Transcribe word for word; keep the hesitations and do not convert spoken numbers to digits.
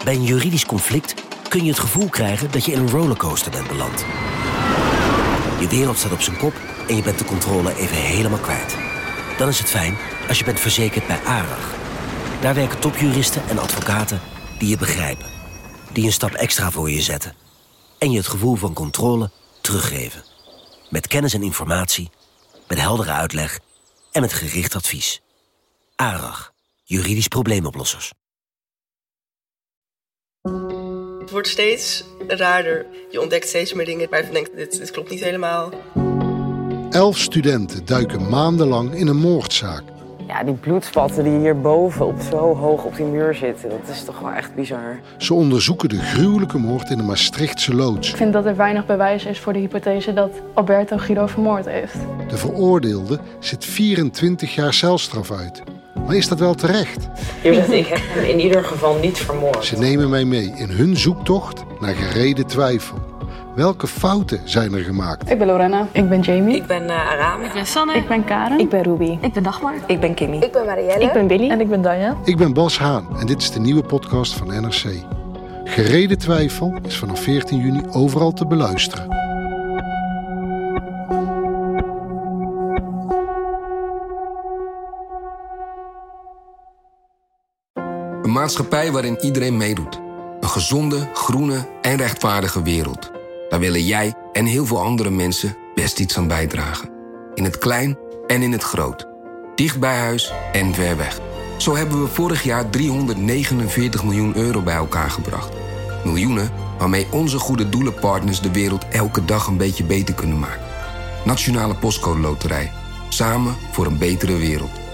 Bij een juridisch conflict kun je het gevoel krijgen dat je in een rollercoaster bent beland. Je wereld staat op zijn kop en je bent de controle even helemaal kwijt. Dan is het fijn als je bent verzekerd bij ARAG. Daar werken topjuristen en advocaten die je begrijpen. Die een stap extra voor je zetten. En je het gevoel van controle teruggeven. Met kennis en informatie, met heldere uitleg en met gericht advies. ARAG, juridisch probleemoplossers. Het wordt steeds raarder. Je ontdekt steeds meer dingen waarvan je denkt, dit, dit klopt niet helemaal. Elf studenten duiken maandenlang in een moordzaak. Ja, die bloedspatten die hierboven op zo hoog op die muur zitten, dat is toch wel echt bizar. Ze onderzoeken de gruwelijke moord in de Maastrichtse loods. Ik vind dat er weinig bewijs is voor de hypothese dat Alberto Guido vermoord heeft. De veroordeelde zit vierentwintig jaar celstraf uit. Maar is dat wel terecht? Hier zegt, ik heb hem in ieder geval niet vermoord. Ze nemen mij mee in hun zoektocht naar gereden twijfel. Welke fouten zijn er gemaakt? Ik ben Lorena. Ik ben Jamie. Ik ben uh, Aram. Ik ben Sanne. Ik ben Karen. Ik ben Ruby. Ik ben Dagmar. Ik ben Kimmy. Ik ben Marielle. Ik ben Billy. En ik ben Danja. Ik ben Bas Haan en dit is de nieuwe podcast van N R C. Gereden twijfel is vanaf veertien juni overal te beluisteren. Een maatschappij waarin iedereen meedoet. Een gezonde, groene en rechtvaardige wereld. Daar willen jij en heel veel andere mensen best iets aan bijdragen. In het klein en in het groot. Dicht bij huis en ver weg. Zo hebben we vorig jaar driehonderdnegenenveertig miljoen euro bij elkaar gebracht. Miljoenen waarmee onze goede doelenpartners de wereld elke dag een beetje beter kunnen maken. Nationale Postcode Loterij. Samen voor een betere wereld.